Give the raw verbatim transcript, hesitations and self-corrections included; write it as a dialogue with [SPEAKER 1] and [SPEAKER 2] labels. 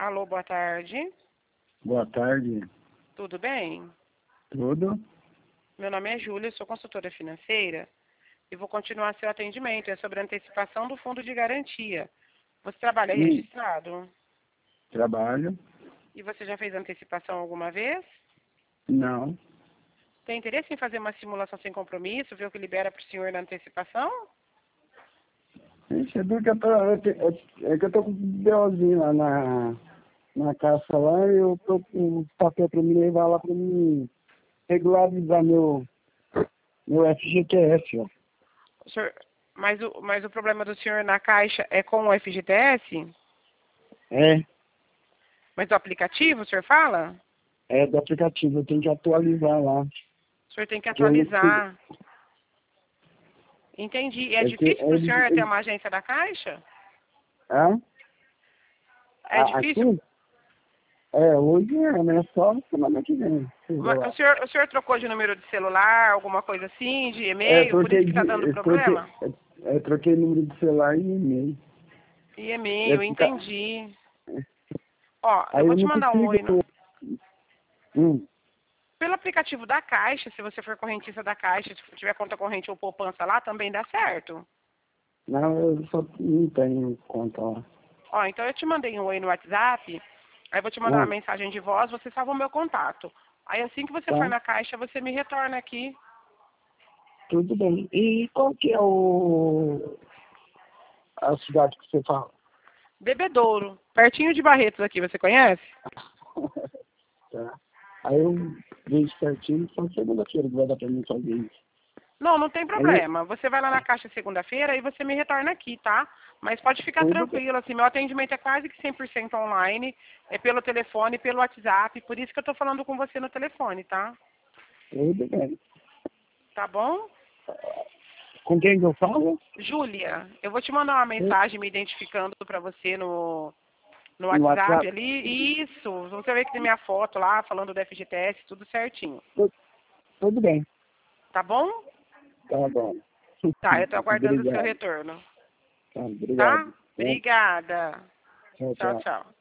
[SPEAKER 1] Alô, boa tarde.
[SPEAKER 2] Boa tarde.
[SPEAKER 1] Tudo bem?
[SPEAKER 2] Tudo?
[SPEAKER 1] Meu nome é Júlia, sou consultora financeira e vou continuar seu atendimento. É sobre a antecipação do fundo de garantia. Você trabalha
[SPEAKER 2] Hum,
[SPEAKER 1] registrado?
[SPEAKER 2] trabalho?
[SPEAKER 1] E você já fez antecipação alguma vez?
[SPEAKER 2] Não.
[SPEAKER 1] Tem interesse em fazer uma simulação sem compromisso, ver o que libera para o senhor na antecipação?
[SPEAKER 2] Isso é porque eu tô, eu te- eu- é que eu tô com um BOzinho lá na, na caixa lá e eu tô com um papel pra me levar lá pra me regularizar meu, meu F G T S, ó.
[SPEAKER 1] O senhor, mas, o, mas o problema do senhor na caixa é com o F G T S?
[SPEAKER 2] É,
[SPEAKER 1] Mas o aplicativo, o senhor fala?
[SPEAKER 2] é do aplicativo, eu tenho que atualizar lá.
[SPEAKER 1] O senhor tem que
[SPEAKER 2] Que eu não consigo.
[SPEAKER 1] atualizar. Entendi. E é
[SPEAKER 2] É que
[SPEAKER 1] difícil para o
[SPEAKER 2] eles.
[SPEAKER 1] senhor ter
[SPEAKER 2] eles
[SPEAKER 1] uma agência da Caixa?
[SPEAKER 2] ah,
[SPEAKER 1] É
[SPEAKER 2] a-
[SPEAKER 1] difícil?
[SPEAKER 2] aqui? É, hoje é, né? Só semana que vem. Chega
[SPEAKER 1] Mas O
[SPEAKER 2] lá.
[SPEAKER 1] senhor, o senhor trocou de número de celular, alguma coisa assim, de
[SPEAKER 2] É,
[SPEAKER 1] e-mail, por isso
[SPEAKER 2] troquei
[SPEAKER 1] que está
[SPEAKER 2] de.
[SPEAKER 1] dando
[SPEAKER 2] Eu troquei,
[SPEAKER 1] problema?
[SPEAKER 2] é, é, troquei número de celular e e-mail.
[SPEAKER 1] E
[SPEAKER 2] É
[SPEAKER 1] e-mail,
[SPEAKER 2] que tá-
[SPEAKER 1] entendi. Ó, eu
[SPEAKER 2] Aí
[SPEAKER 1] vou
[SPEAKER 2] eu
[SPEAKER 1] te
[SPEAKER 2] não
[SPEAKER 1] mandar um
[SPEAKER 2] consigo.
[SPEAKER 1] oi no...
[SPEAKER 2] Hum,
[SPEAKER 1] Pelo aplicativo da Caixa, se você for correntista da Caixa, se tiver conta corrente ou poupança lá, também dá certo.
[SPEAKER 2] não, eu só não tenho conta lá.
[SPEAKER 1] Ó, então eu te mandei um oi no WhatsApp, aí eu vou te mandar uma
[SPEAKER 2] Ah,
[SPEAKER 1] mensagem de voz, você salva o meu contato. Aí assim que você for
[SPEAKER 2] tá,
[SPEAKER 1] na Caixa, você me retorna aqui.
[SPEAKER 2] tudo bem. E qual que é o a cidade que você fala?
[SPEAKER 1] Bebedouro, pertinho de Barretos aqui, você conhece?
[SPEAKER 2] Tá. Aí eu vejo certinho, só segunda-feira que vai dar pra mim fazer isso.
[SPEAKER 1] Não, não tem
[SPEAKER 2] Aí,
[SPEAKER 1] problema. Você vai lá na Caixa segunda-feira e você me retorna aqui, tá? Mas pode ficar
[SPEAKER 2] tudo bem,
[SPEAKER 1] tranquilo, assim, meu atendimento é quase que cem por cento online, é pelo telefone, pelo WhatsApp, por isso que eu tô falando com você no telefone, tá?
[SPEAKER 2] tudo bem.
[SPEAKER 1] Tá bom?
[SPEAKER 2] Com quem que eu falo?
[SPEAKER 1] Júlia, eu vou te mandar uma
[SPEAKER 2] No
[SPEAKER 1] mensagem me identificando pra você no, no
[SPEAKER 2] no
[SPEAKER 1] WhatsApp
[SPEAKER 2] WhatsApp?
[SPEAKER 1] ali. Isso, você vê que tem minha foto lá, falando do F G T S, tudo certinho.
[SPEAKER 2] Tu- Tudo bem,
[SPEAKER 1] Tá bom?
[SPEAKER 2] tá bom.
[SPEAKER 1] Tá, eu tô aguardando o seu
[SPEAKER 2] Obrigado.
[SPEAKER 1] retorno.
[SPEAKER 2] Tá, obrigado.
[SPEAKER 1] Tá?
[SPEAKER 2] Tá?
[SPEAKER 1] Obrigada.
[SPEAKER 2] Tchau,
[SPEAKER 1] Tchau,
[SPEAKER 2] tchau.
[SPEAKER 1] tchau.